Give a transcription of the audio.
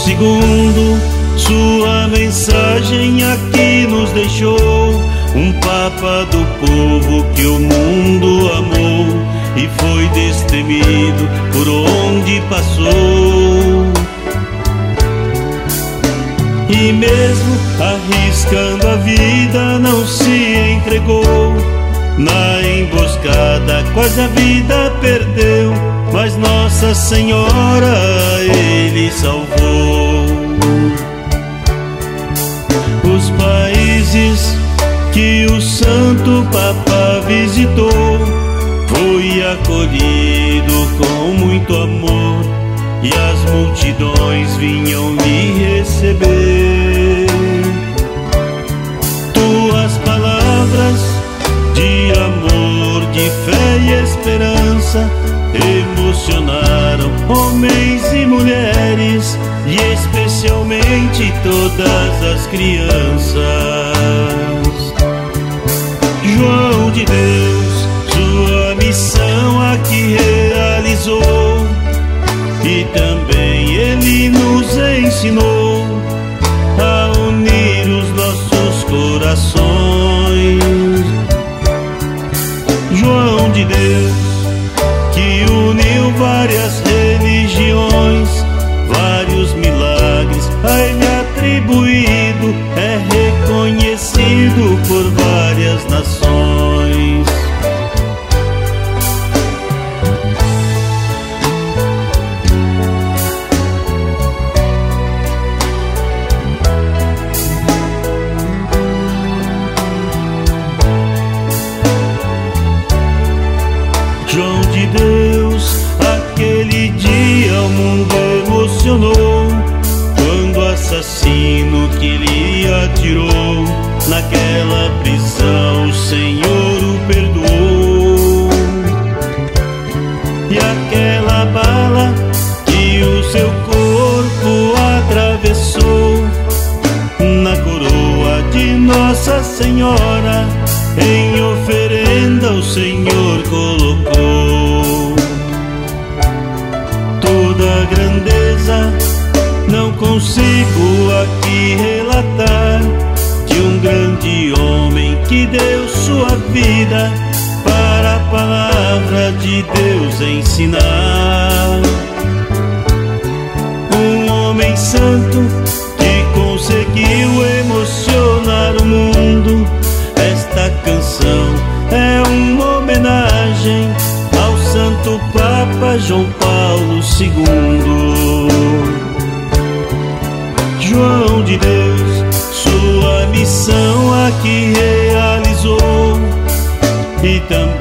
II, sua mensagem aqui nos deixou. Um Papa do povo que o mundo amou e foi destemido por onde passou. E mesmo arriscando a vida não se entregou. Na emboscada quase a vida perdeu, mas Nossa Senhora ele salvou. Os países que o Santo Papa visitou foi acolhido com muito amor, e as multidões vinham lhe receber. Tuas palavras de amor, de fé e esperança emocionaram homens e mulheres, e especialmente todas as crianças. João de Deus, sua missão aqui realizou, e também ele nos ensinou a unir os nossos corações. João de Deus, que uniu várias religiões, vários milagres a ele atribuído, é reconhecido por várias nações. João de Deus, aquele dia o mundo emocionou, quando o assassino que lhe atirou naquela prisão o Senhor o perdoou. E aquela bala que o seu corpo atravessou, na coroa de Nossa Senhora em oferenda o Senhor colocou. Toda a grandeza não consigo aqui relatar, de um grande homem que deu sua vida para a palavra de Deus ensinar. Um homem santo que conseguiu emocionar o mundo. Esta canção é uma homenagem ao Santo Papa João Paulo II. João de Deus, sua missão aqui realizou, e também